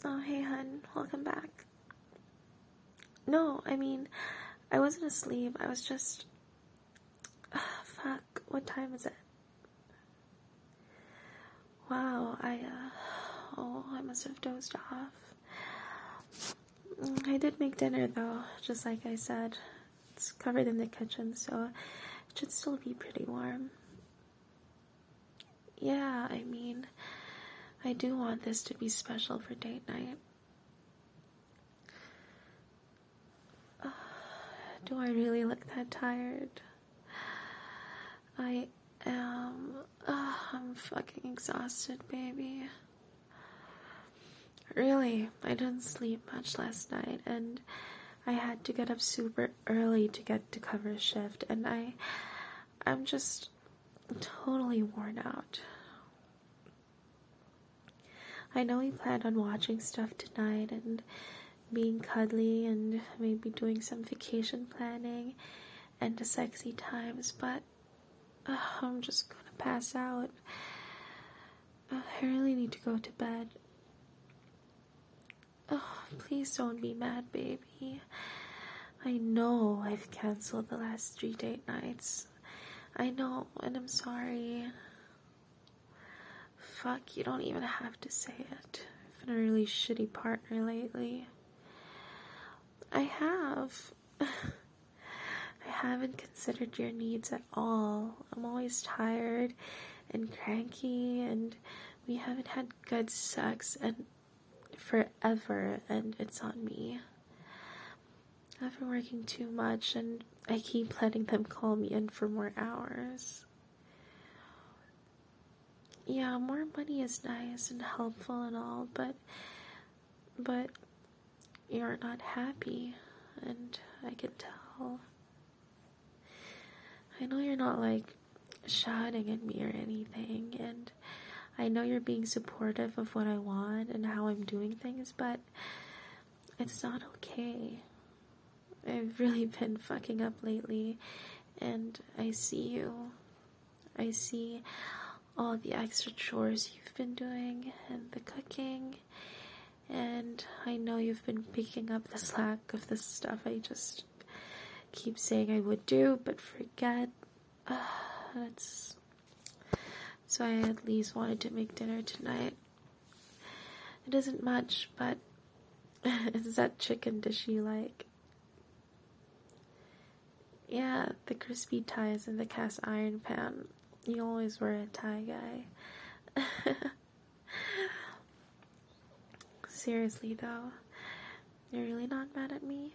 Oh, hey, hun. Welcome back. No, I mean, I wasn't asleep. I was just... fuck. What time is it? Wow, I must have dozed off. I did make dinner, though, just like I said. It's covered in the kitchen, so it should still be pretty warm. Yeah, I mean, I do want this to be special for date night. Do I really look that tired? I am. I'm fucking exhausted, baby. Really, I didn't sleep much last night, and I had to get up super early to get to cover shift, and I'm just totally worn out. I know we planned on watching stuff tonight and being cuddly and maybe doing some vacation planning and the sexy times, but I'm just gonna pass out. I really need to go to bed. Please don't be mad, baby. I know I've canceled the last 3 date nights. I know, and I'm sorry. Fuck, you don't even have to say it. I've been a really shitty partner lately. I have. I haven't considered your needs at all. I'm always tired and cranky, and we haven't had good sex and forever, and it's on me. I've been working too much, and I keep letting them call me in for more hours. Yeah, more money is nice and helpful and all, but you're not happy, and I can tell. I know you're not like shouting at me or anything, and I know you're being supportive of what I want and how I'm doing things, but it's not okay. I've really been fucking up lately, and I see you. I see all the extra chores you've been doing and the cooking, and I know you've been picking up the slack of the stuff I just keep saying I would do but forget. So I at least wanted to make dinner tonight. It isn't much, but it's that chicken dish you like. Yeah, the crispy thighs in the cast iron pan. You always were a Thai guy. Seriously though, you're really not mad at me?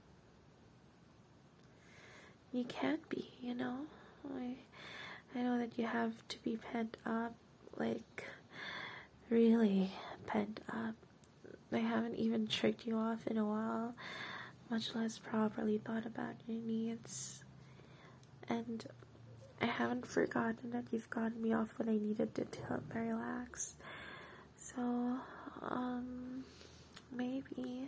You can't be, you know? I know that you have to be pent up, like, really pent up. I haven't even tricked you off in a while, much less properly thought about your needs. And I haven't forgotten that you've gotten me off when I needed it to help me relax. So, maybe...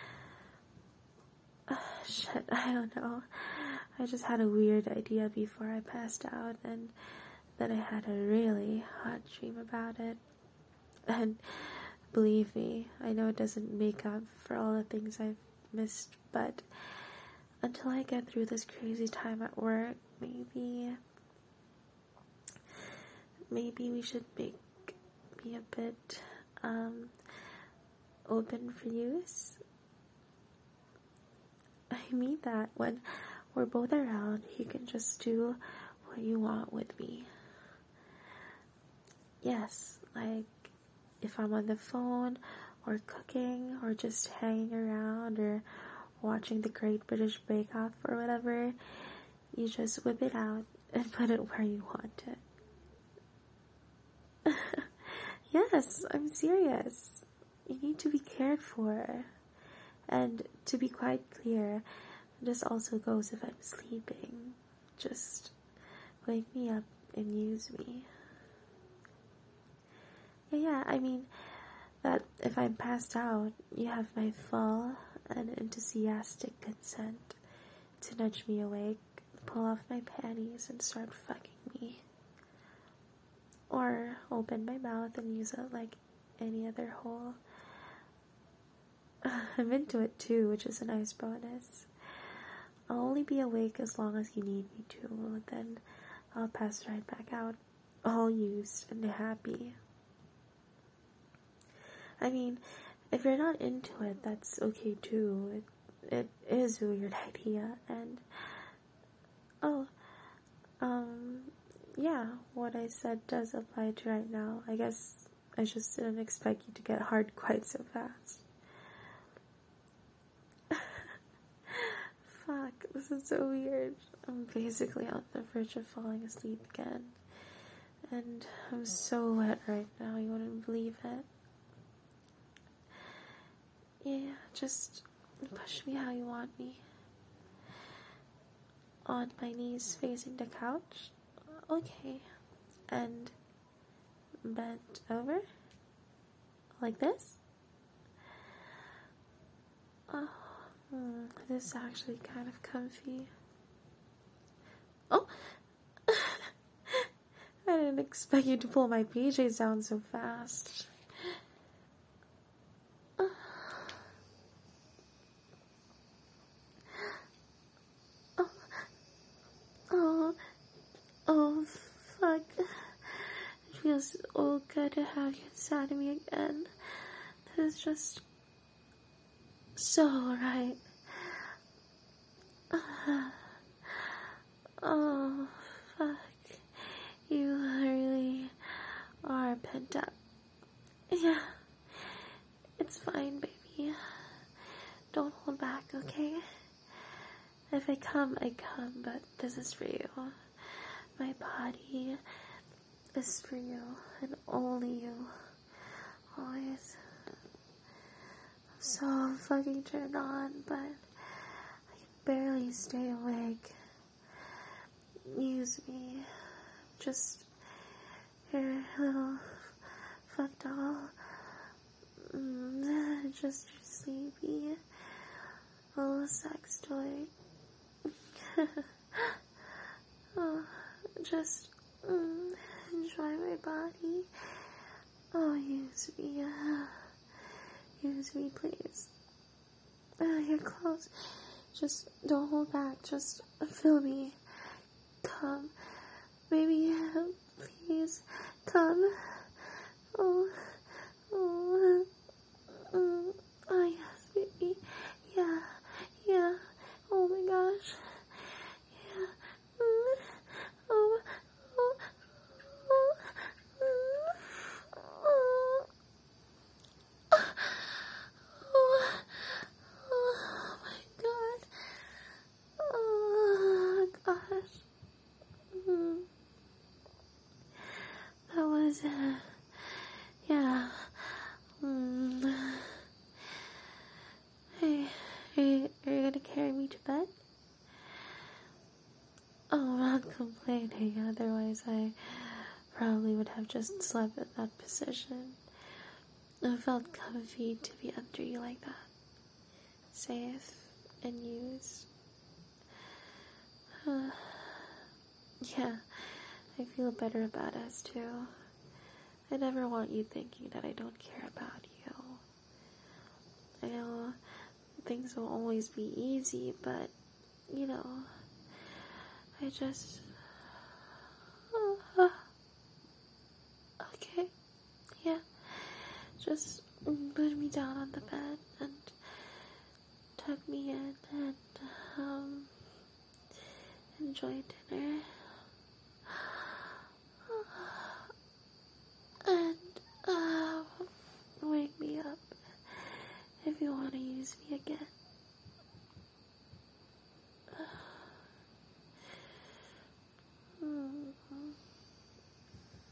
shit, I don't know. I just had a weird idea before I passed out, and then I had a really hot dream about it. And believe me, I know it doesn't make up for all the things I've missed, but until I get through this crazy time at work, maybe we should be a bit open for use. I mean that when we're both around, you can just do what you want with me. Yes, like if I'm on the phone or cooking or just hanging around or watching the Great British Bake Off or whatever, you just whip it out and put it where you want it. Yes, I'm serious. You need to be cared for. And to be quite clear, this also goes if I'm sleeping. Just wake me up and use me. Yeah, I mean that if I'm passed out, you have my full and enthusiastic consent to nudge me awake, pull off my panties, and start fucking me. Or open my mouth and use it like any other hole. I'm into it too, which is a nice bonus. I'll only be awake as long as you need me to, then I'll pass right back out, all used and happy. I mean, if you're not into it, that's okay too. It is a weird idea, and yeah, what I said does apply to right now. I guess I just didn't expect you to get hard quite so fast. Fuck, this is so weird. I'm basically on the verge of falling asleep again. And I'm so wet right now, you wouldn't believe it. Yeah, just push me how you want me. On my knees facing the couch. Okay. And bent over. Like this. Oh, this is actually kind of comfy. Oh! I didn't expect you to pull my PJs down so fast. Oh, fuck. It feels so good to have you inside of me again. This is just so right. Oh, fuck. You really are pent up. Yeah, it's fine, baby. Don't hold back, okay? If I come, but this is for you. My body is for you, and only you. Always. I'm so fucking turned on, but I can barely stay awake. Use me. Just your little fuck doll. Just your sleepy little sex toy. Oh, just enjoy my body. Oh, use me. Use me, please. You're close. Just don't hold back. Just feel me. Come. Baby, please. Come. Oh, yes, baby. Yeah. Oh my gosh. Yeah. Oh my god. Oh gosh. That was yeah. Hey, are you gonna carry me to bed? Oh, I'm not complaining, otherwise I probably would have just slept in that position. It felt comfy to be under you like that. Safe and used. Yeah, I feel better about us too. I never want you thinking that I don't care about you. I know things will always be easy, but, you know, I just... okay, yeah, just put me down on the bed and tuck me in and enjoy dinner.